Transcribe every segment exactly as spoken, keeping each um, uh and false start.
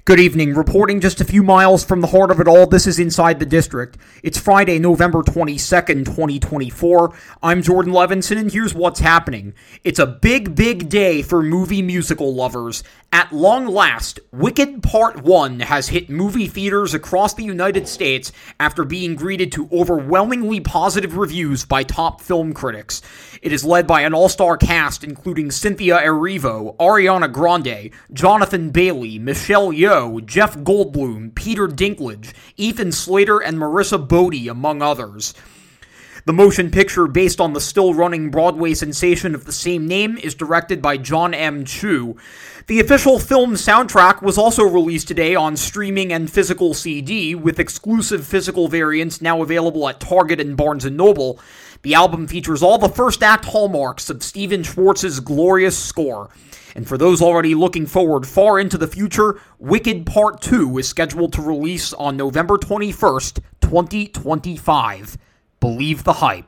Good evening. Reporting just a few miles from the heart of it all, this is Inside the District. It's Friday, November twenty-second, twenty twenty-four. I'm Jordan Levinson, and here's what's happening. It's a big, big day for movie musical lovers. At long last, Wicked Part one has hit movie theaters across the United States after being greeted to overwhelmingly positive reviews by top film critics. It is led by an all-star cast including Cynthia Erivo, Ariana Grande, Jonathan Bailey, Michelle Yeoh, Jeff Goldblum, Peter Dinklage, Ethan Slater, and Marissa Bodie, among others. The motion picture, based on the still-running Broadway sensation of the same name, is directed by John M. Chu. The official film soundtrack was also released today on streaming and physical C D, with exclusive physical variants now available at Target and Barnes and Noble. The album features all the first-act hallmarks of Stephen Schwartz's glorious score. And for those already looking forward far into the future, Wicked Part two is scheduled to release on November twenty-first, twenty twenty-five. Believe the hype.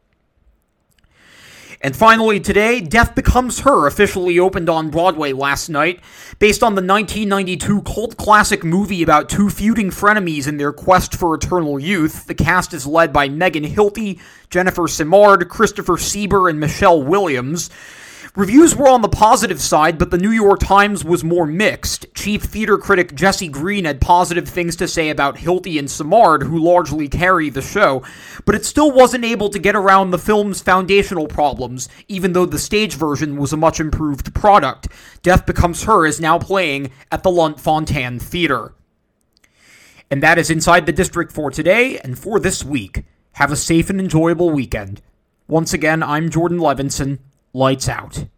And finally today, Death Becomes Her officially opened on Broadway last night. Based on the nineteen ninety-two cult classic movie about two feuding frenemies in their quest for eternal youth, the cast is led by Megan Hilty, Jennifer Simard, Christopher Sieber, and Michelle Williams. Reviews were on the positive side, but the New York Times was more mixed. Chief theater critic Jesse Green had positive things to say about Hilty and Simard, who largely carry the show, but it still wasn't able to get around the film's foundational problems, even though the stage version was a much improved product. Death Becomes Her is now playing at the Lunt Fontanne Theater. And that is Inside the District for today, and for this week. Have a safe and enjoyable weekend. Once again, I'm Jordan Levinson. Lights out.